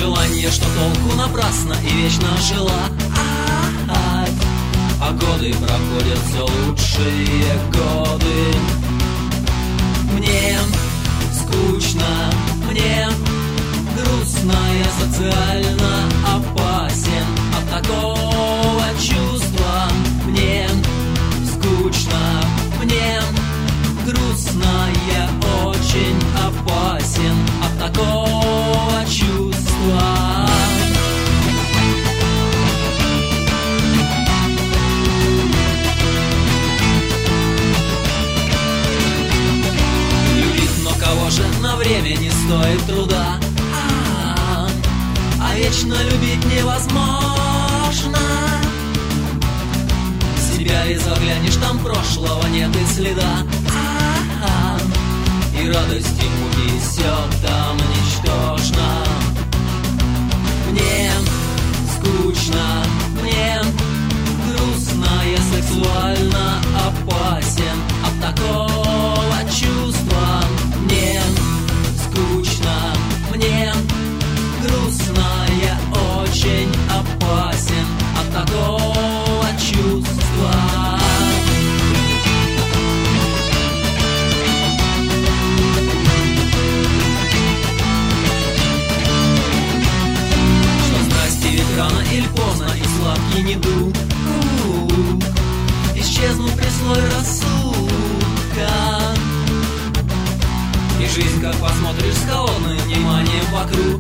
желание, что толку напрасно и вечно жила. А годы проходят, все лучшие годы. Мне скучно, мне грустно, я социально опасен от такого чувства. Мне скучно, мне грустно, я очень опасен от такого чувства. Любить, но кого же на время не стоит труда. А вечно любить невозможно. Себя ли заглянешь, там прошлого нет и следа. И радость и муки все там ничтожно. Мне скучно, мне грустно, я сексуально опасен от такого чувства. Мне скучно, мне грустно, я очень опасен от такого чувства. Рано или поздно и сладкий недуг исчезнут при слой рассудка. И жизнь, как посмотришь с холодным вниманием вокруг.